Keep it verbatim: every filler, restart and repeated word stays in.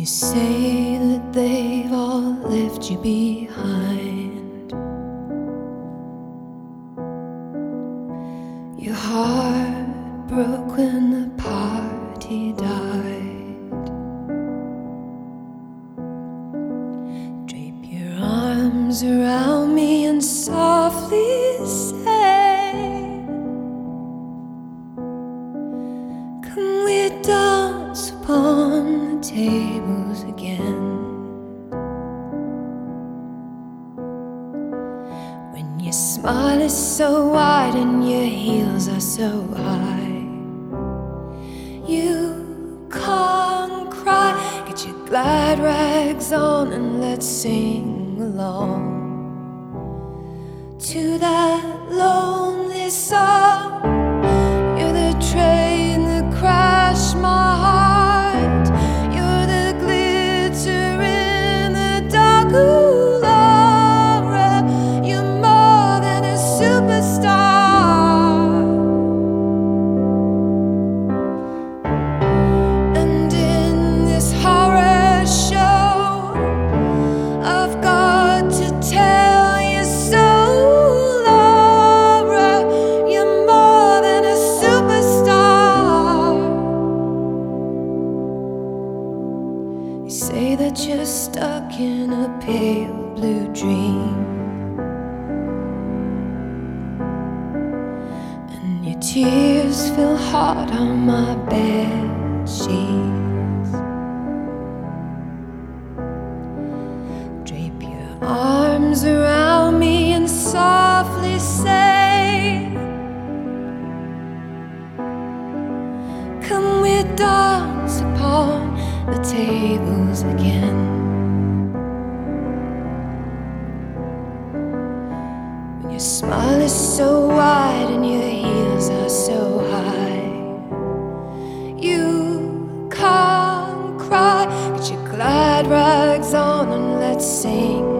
say that they've all left you behind. Your heart broke when the party died. Drape your arms around me and softly say, come we dance upon the tables again. When your smile is so wide and your heels are so high, you can't cry. Get your glad rags on and let's sing along to that lonely song. You're the train that crashed my heart. You're the glitter in the dark. Ooh, Laura, you're more than a superstar. And in this horror show, I've got to tell you so. Laura, you're more than a superstar. You say that you're stuck in a pale blue dream, and your tears feel hot on my bed sheets. Drape your arms around me and softly say, come we dance upon the tables again. When your smile is so wide and your heels are so high, you can't cry. Get your glad rags on and let's sing